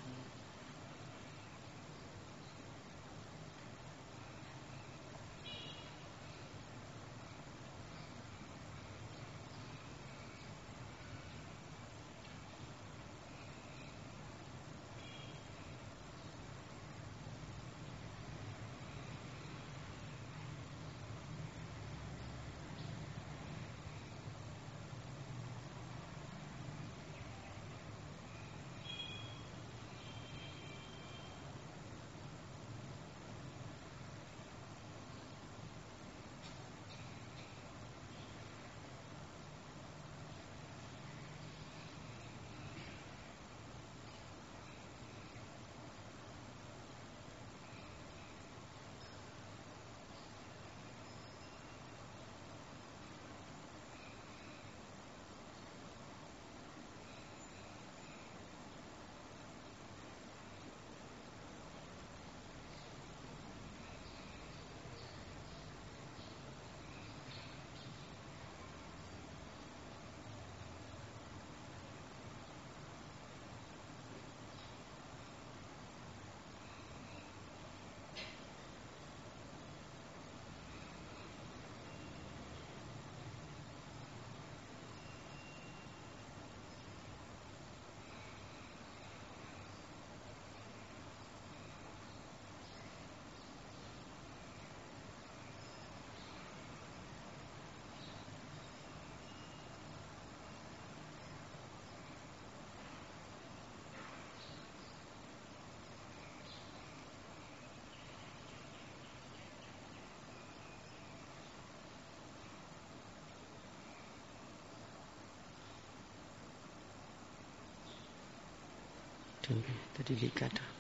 တတိလေးကတ်တာ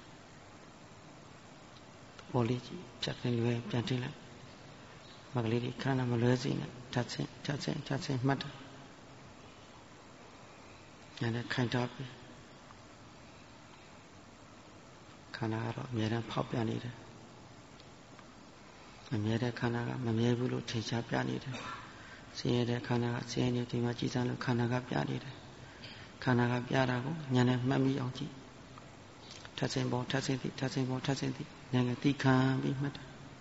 ပေါ်လေးကြီးဖြတ်နေလွယ်ပြန်ထိလိုက်မကလေးတွေခန္ဓာမလွဲစေနဲ့ထပ်ဆင်းထပ်ဆင်းထပ်ဆင်းမှတ်တာညာနဲ့ခိုင်ထားပြီခန္ဓာကတော့အမြဲတမ်းဖောက်ပြန်နေတယ်အမြဲတမ်းခန္ဓာကမမြဲဘူးလို့ထင်ရှားပြနေတယ်ဆင်းရဲတဲ့ခန္ဓာကဆင်းရဲနေဒီမှာကြည်စမ်းလို့ခန္ဓာကပြနေတယ်ခန္ဓာကပြတာကိုညာနဲ့မှတ်မိအောင်ကြည့်ထပ်ဆင်းပေါ်ထပ်ဆင်းသည်ထပ်ဆင်းပေါ်ထပ်ဆင်းသည်ညာကတိခံပြီးမှတ်တာ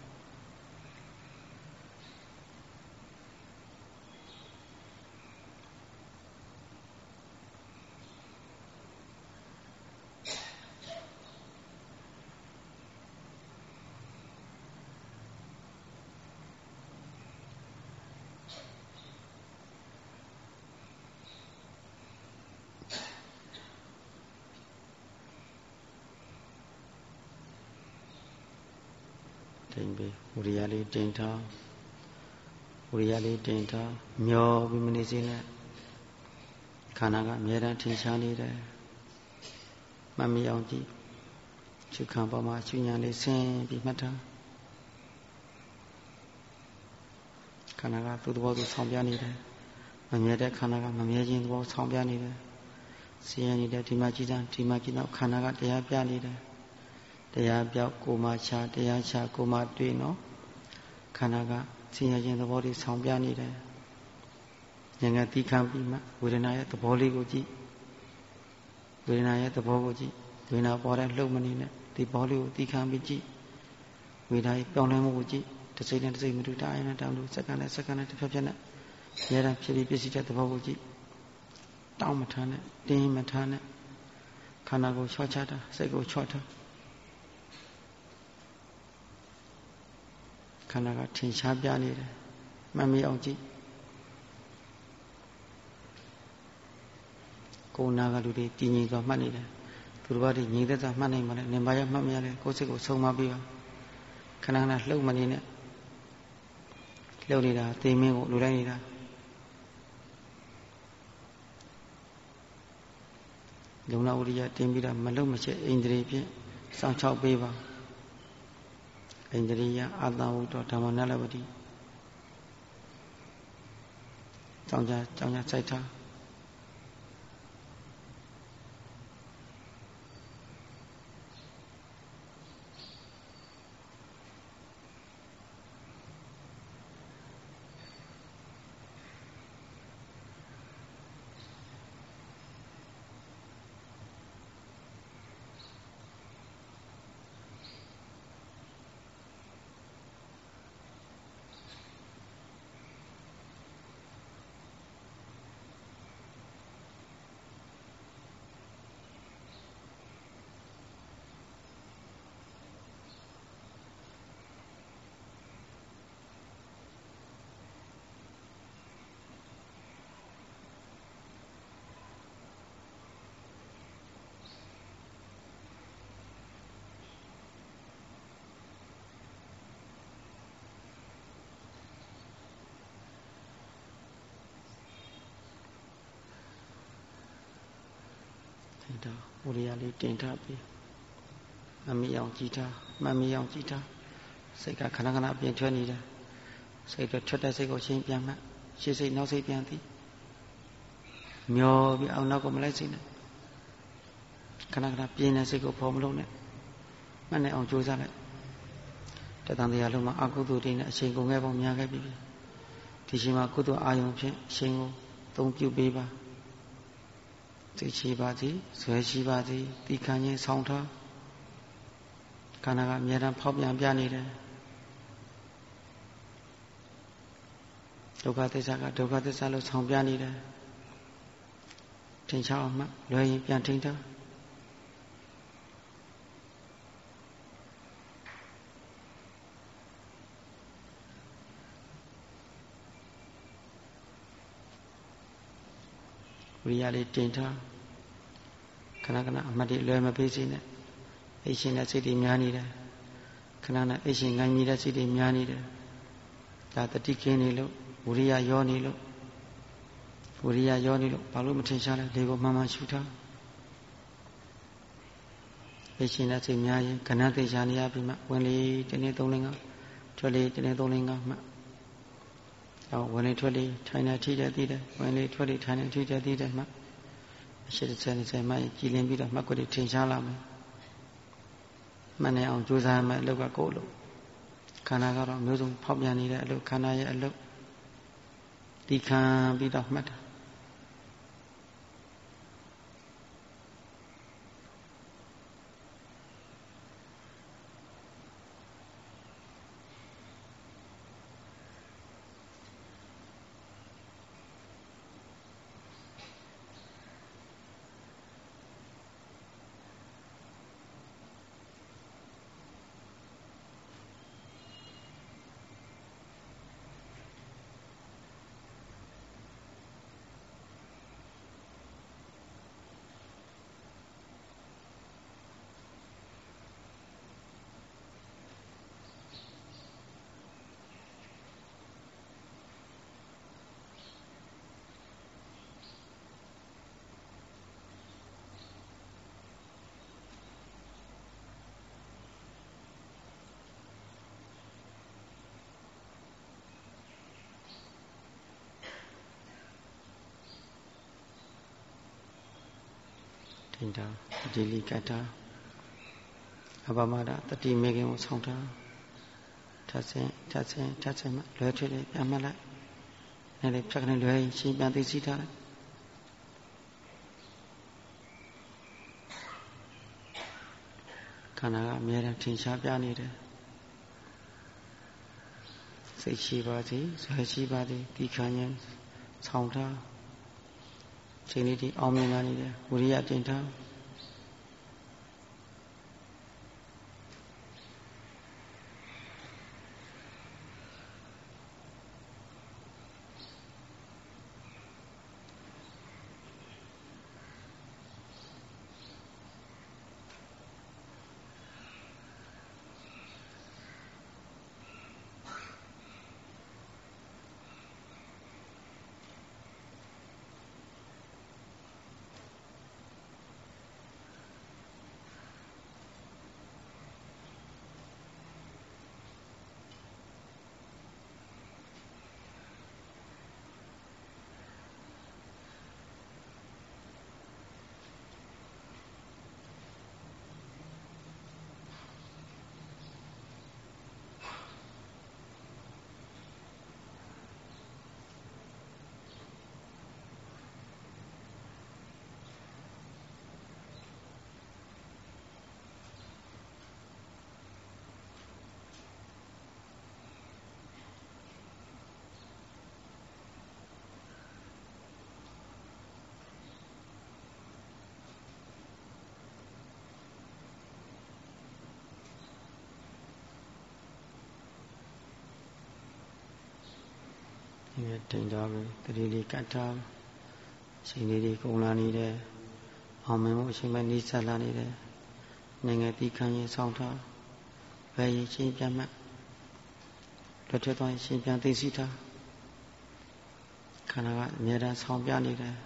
တင်ပြီးဝိရိယလေးတင်ထားဝိရိယလေးတင်ထားမျောပြီးမနေစေနဲ့ခန္ဓာကအမြဲတမ်းထင်ရှားနေတယ်မမီအောင်ကြည့်ရှုခံပေါ်မှာရှုဉာဏ်လေးဆင်းပြီးမှတ်ထားခန္ဓာကသူ့သဘောသူဆောင်ပြနေတယ်မမြဲတဲ့ခန္ဓာကမမြဲခြင်းသဘောဆောင်ပြနေတယ်ဆင်းရဲနေတဲ့ဒီမှာကြည်စံဒီမှာကြည်တော့ခန္ဓာကတရားပြနေတယ်တရားပြောက်ကိုမှချတရားချကိုမှတွေ့နော်ခန္ဓာကဆင်းရဲခြင်းသဘောတွေဆောင်ပြနေတယ်ဉာဏ်ကသိခံပြီးမှဝေဒနာရဲ့သဘောလေးကိုကြည့်ဝေဒနာရဲ့သဘောကိုကြည့်ဝေဒနာပေါ်တဲ့လှုပ်မနေနဲ့ဒီဘောလေးကိုသိခံပြီးကြည့်ဝေဒနာရဲ့ပြောင်းလဲမှုကိုကြည့်တစ်စိတ်နဲ့တစ်စိတ်မတူတာအရင်နဲ့တောင်းလို့စက္ကန့်နဲ့စက္ကန့်နဲ့တစ်ဖြတ်ဖြတ်နဲ့ဉာဏ်ဖြစ်ပြီးပြည့်စုံတဲ့သဘောကိုကြည့်တောင်းမထားနဲ့တင်းမထားနဲ့ခန္ဓာကိုချော့ချတာစိတ်ကိုချော့ထားခန္ဓာကထင်ရှားပြနေတယ်မမေ့အောင်ကြည့်ကိုယ်နာကလူတွေတည်ငြိမ်စွာမှတ်နေတယ်သူတို့ဘာတွေငြိမ်သက်စွာမှတ်နိုင်မှလည်းနေပါရမှတ်မရလဲကိုယ်စိတ်ကိုဆုံးမပေးပါခဏခဏလှုပ်မနေနဲ့လှုပ်နေတာသိမင်းကိုလူတိုင်းနေတာလုံလဝရိယတင်ပြီးတော့မလုံမချက်ဣန္ဒြေဖြင့်စောင့်ချောက်ပေးပါဣန္ဒြေယအာတဝုတ္တဓမ္မနလဝတိကြောင်းကြကြောင်းကြစိုက်ထားဒါဝရိယလေးတင်ထားပြီးမမီအောင်ကြည်ထားမမီအောင်ကြည်ထားစိတ်ကခဏခဏအပြင်ထွက်နေတယ်စိတ်ထွက်တဲ့စိတ်ကိုချင်းပြန်မှတ်ရှေ့စိတ်နောက်စိတ်ပြန်သိမျောပြီးအောင်နောက်ကမလိုက်စိတ်နဲ့ခဏခဏပြင်းတဲ့စိတ်ကိုဖော်မလို့နဲ့မှတ်နေအောင်ကြိုးစားလိုက်တသံတရားလုံးမှာအကုသိုလ်တွေနဲ့အချိန်ကုန်ခဲ့ပုံများခဲ့ပြီဒီချိန်မှာကုသိုလ်အာယုံဖြင့်အချိန်ကိုသုံးပြုပေးပါသိရှိပါသည်ဇွဲရှိပါသည်တိခံခြင်းဆောင်ထားခန္ဓာကအမြဲတမ်းဖောက်ပြန်ပြနေတယ်ဒုက္ခသစ္စာကဒုက္ခသစ္စာလို့ဆောင်ပြနေတယ်ထင်ရှားအောင်မှလွယ်ရင်ပြန်ထိန်ထားဝိရိယလေးတင်ထားခဏခဏအမှတ်တွေလွယ်မပေးစေနဲ့အိတ်ရှင်တဲ့စိတ်တွေများနေတယ်ခဏခဏအိတ်ရှင်ငိုင်းမိတဲ့စိတ်တွေများနေတယ်ဒါတတိကင်းနေလို့ဝိရိယရောနေလို့ဝိရိယရောနေလို့ဘာလို့မထင်ရှားလဲလေကိုမှန်မှန်ရှုထားအိတ်ရှင်တဲ့စိတ်များရင်ခဏသိချာနေရပြီမှဝင်လေတနေ့သုံးလငါထွက်လေတနေ့သုံးလငါမှအော်ဝင်လေထွက်လေထိုင်နေထိတယ်သိတယ်ဝင်လေထွက်လေထိုင်နေထိတယ်သိတယ်မှအရှိတစ်ဆက်တစ်ဆက်မှကြည်လင်ပြီးတော့မှတ်ကွက်တွေထင်ရှားလာမယ်မှန်နေအောင်ကြိုးစားမယ်အလုပ်ကကိုယ်လို့ခန္ဓာကတော့မျိုးစုံဖောက်ပြန်နေတဲ့အလုပ်ခန္ဓာရဲ့အလုပ်ဒီခံပြီးတော့မှတ်တာထိန်တာဒီလီကတ်တာအပမဒတတိမေခင်ကိုဆောင်တာထပ်ဆင်းထပ်ဆင်းထပ်ဆင်းမှလွယ်ထွေးလေးပြန်မှတ်လိုက်နဲ့လေဖြတ်ကနေလွယ်ရင်ရှင်းပြန်သိသိထားလိုက်ခန္ဓာကအမြဲတမ်းထင်ရှားပြနေတယ်စိတ်ရှိပါစေဇွဲရှိပါစေဒီခံရင်ဆောင်ထားချိန်လေးဒီအောင်မြင်လာနေတယ်ဝိရိယတင်ထားဒီတိန်သွားပြီတတိလေးကတ်ထားအချိန်လေးတွေကုန်လာနေတယ်အောင်မင်းမှုအချိန်မှနေဆက်လာနေတယ်နိုင်ငံတိခံရင်ဆောင်ထားဘယ်ရင်ရှင်းပြန်မှလွတ်ထွက်သွားရင်ရှင်းပြန်သိသိထားခန္ဓာကအမြဲတမ်းဆောင်ပြနေတယ်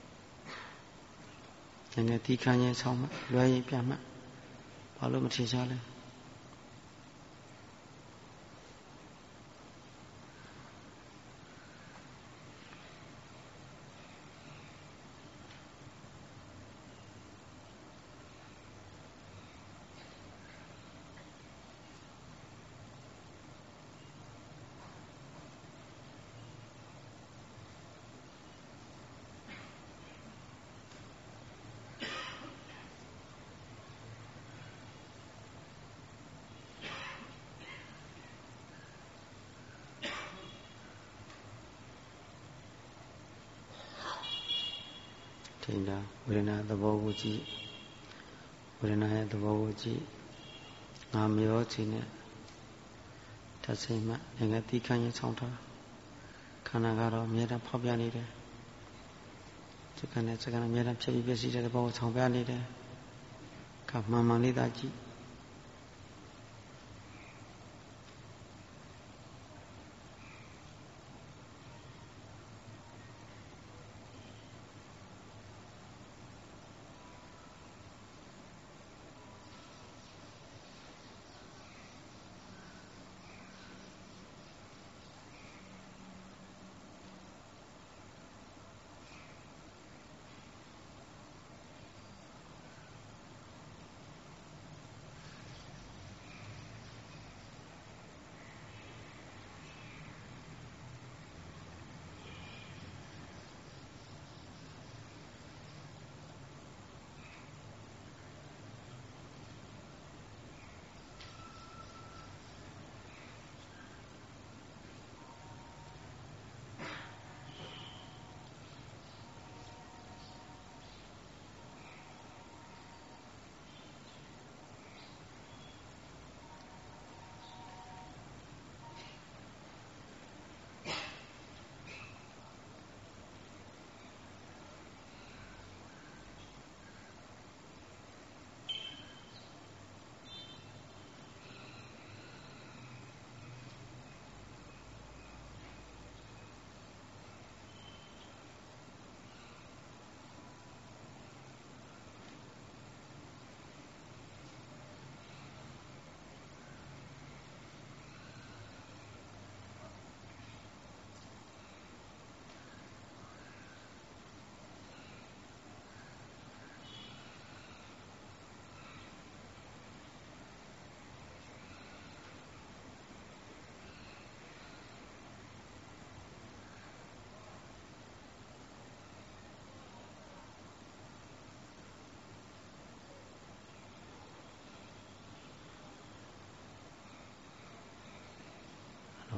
နိုင်ငံတိခံရင်ဆောင်မှလွယ်ရင်ပြန်မှဘာလို့မထင်ရှားလဲထိန်တာဝေဒနာသဘောကိုကြည့်ဝေဒနာရဲ့သဘောကိုကြည့်ငါမရောချင်နဲ့ထပ်စိမ့်မှနိုင်ငံတိခံရင်ဆောင်ထားခန္ဓာကတော့အမြဲတမ်းဖောက်ပြနေတယ်စက္ကန့်နဲ့စက္ကန့်အမြဲတမ်းဖြစ်ပြီးပြည့်စည်တဲ့သဘောကိုဆောင်ပြနေတယ်ခါမှန်မှန်လေးသာကြည့်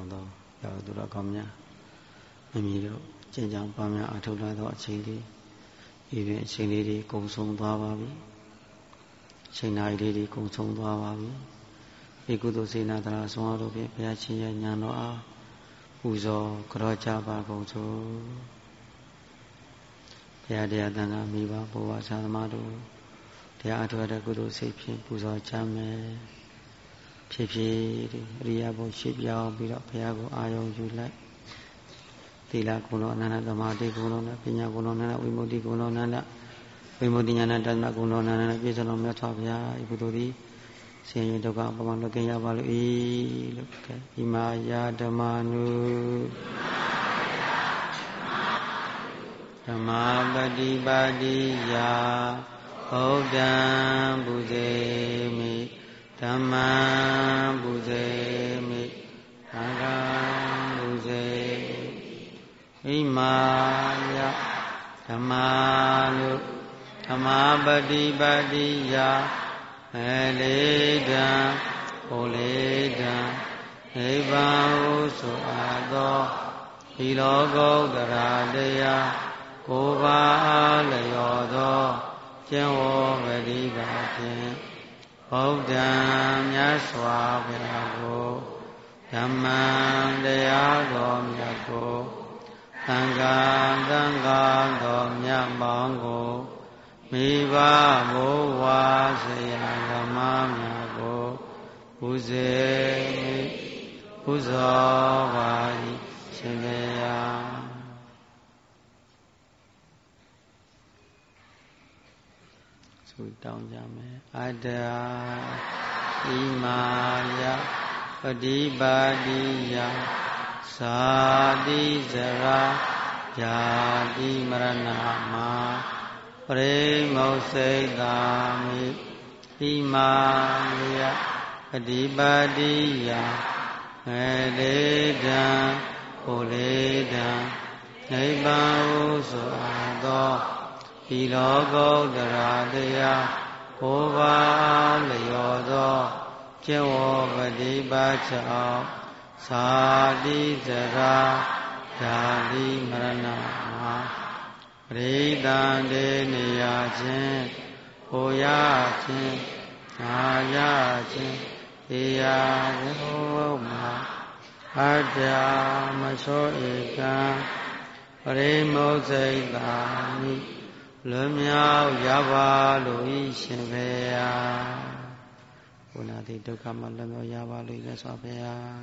သောရောက်သူတော်ကောင်းများမမီတို့ကျင့်ကြံပါများအထောက်လာသောအချိန်လေးဤတွင်အချိန်လေးတွေကုန်ဆုံးသွားပါပြီအချိန်နာရီလေးတွေကုန်ဆုံးသွားပါပြီဒီကုသိုလ်စေနာတရာဆုံးအောင်တို့ဖြင့်ဘုရားရှင်ရဲ့ဉာဏ်တော်အားပူဇော်ကြောကြပါကုန်စို့ဘုရားတရားသံဃာမိဘဘုရားဆရာသမားတို့တရားအထောက်တဲ့ကုသိုလ်စိတ်ဖြင့်ပူဇော်ကြမယ်ဖြစ်ဖြစ်အရိယာဘုရှိပြောင်းပြီးတော့ဘုရားကိုအာရုံယူလိုက်သီလကုဏောအနန္တသမာဓိကုဏောနဲ့ပညာကုဏောနဲ့ဝိမု ക്തി ကုဏောနဲ့ဝိမု ക്തി ဉာဏတဏကုဏောနဲ့ပြည့်စုံတော်မြတ်စွာဘုရားဤကုသိုလ်သည်ဆင်းရဲဒုက္ခပမလွတ်ကင်းရပါလို့ဤလို့ကဲဣမာယာဓမ္မနုဓမ္မပฏิပါတိယဘုဒ္ဓံပူဇေမိဓမ္မံပူဇေမိသံဃံပူဇေဣမာယဓမ္မနုဓမ္မပฏิပါတိယမေလေတံဟောလေတံနိဗ္ဗာန်ဟုဆိုအပ်သောဒီလောကုတ္တရာတရားကိုယ်ပါလျော်သောကျင့်ဝတ်ပฏิပါဖြင့်ဘုဒ္ဓံမြတ်စွာဘုရားကိုဓမ္မံတရားတော်မြတ်ကိုသံဃာသံဃာတော်မြတ်ပေါင်းကိုမိဘဘိုးဝါဆရာဓမ္မများကိုပူဇေပူဇော်ပါ၏ရှင်ဘုရားဆုတောင်းကြမယ်အတ္တဣမာယပฏิပါတိယသာတိဇရာญาတိမရဏမှာပရိမုစိတ်သာမိဣမာယပฏิပါတိယမေလေတံဟောလေတံနိဗ္ဗာန်ဟုဆိုအပ်သောဒီလောကုတ္တရာတရားကိုယ်ပါလျော်သောကျင့်ဝတ်ပฏิပါကြောင့်သာတိဇရာญาတိမရဏမှာပရိသန္တေနေရခြင်းဟိုရခြင်းနာရခြင်းသေရခြင်းမှာအတ္တမသောဧကံပရိမုစိတ်သာမိလွန်မြောက်ရပါလို့ဤရှင်ဘုရားဘုနာတိဒုက္ခမလွန်မြောက်ရပါလို့ဤလက်စွာဘုရား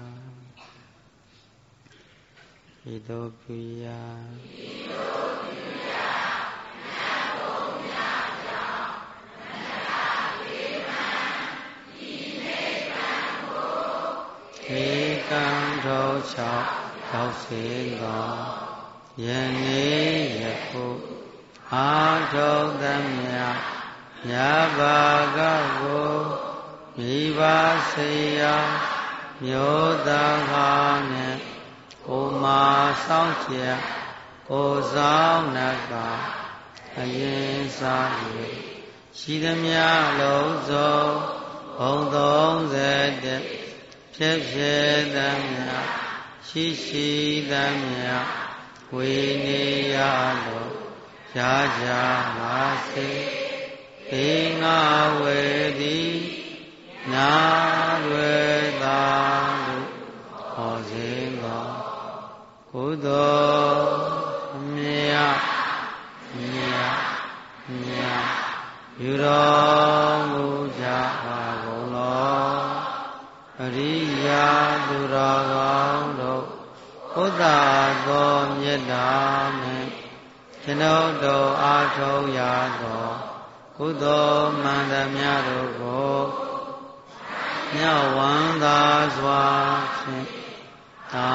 ဤသို့ပြုရာဤသို့ပြုရာမြတ်ဘုရားကြောင့်မနတာဝိမံဤနိဗ္ဗာန်ကိုဧကံထောချောက်ရောက်စေသောယနေ့ယခုအာထုသမြတ်မြတ်ဘာကကိုမိဘဆေယမျိုးသားဟာနဲ့ကိုမာဆောင်ကျက်ကိုဆောင်နတ်ကအရင်စား၍ရှိသမျှလုံးစုံဘုံသုံးဆယ်တည်းဖြစ်ဖြစ်သမျှရှိရှိသမျှဝေနေရလို့ရာကြပါစေေငါဝေတိနာရွယ်သာလို့ဟောစေသောကုသိုလ်အမြတ်မြတ်မြတ်ယူတော်မူကြပါကုန်လောအရိယာသူတော်ကောင်းတို့ဘုဒ္ဓသောမေတ္တာနဲ့ကျွန်ုပ်တို့အားထုတ်ရသောကုသိုလ်မှန်သမျှတို့ကိုမြောက်ဝမ်းသာစွာဖြင့်သာ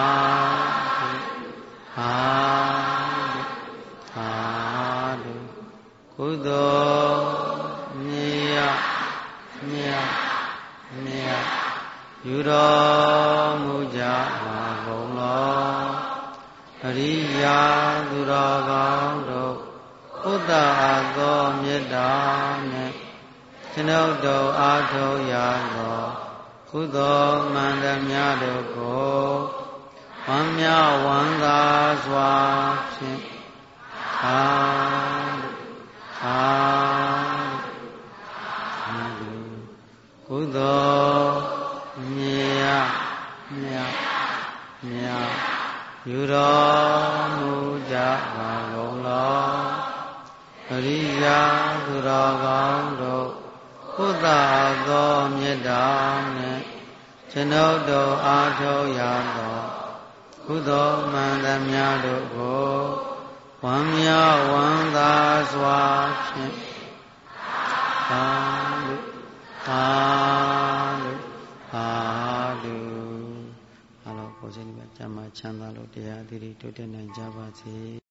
သာသာကုသိုလ်မြတ်မြတ်မြတ်ယူတော်မူကြပါကုန်လောအရိယာသူတော်ကောင်းတို့ဘုဒ္ဓအားသောမေတ္တာနဲ့ကျွန်ုပ်တို့အားထုတ်ရသောကုသိုလ်မှန်သမျှတို့ကိုဝမ်းမြောက်ဝမ်းသာစွာဖြင့်သာသာကုသိုလ်မြေယမြတ်မြတ်ယူတော်မူကြပါကုန်လောအရိယာသူတော်ကောင်းတို့ဘုဒ္ဓသောမေတ္တာနှင့်ကျွန်ုပ်တို့အားထုတ်ရသောကုသိုလ်မှန်သမျှတို့ကိုဝမ်းမြောက်ဝမ်းသာစွာဖြင့်သာဓုသာဓုသာဓုအားလုံးကိုယ်စိတ်နဲ့ကျမ်းမာချမ်းသာလို့တရားအသီးတိုးတက်နိုင်ကြပါစေ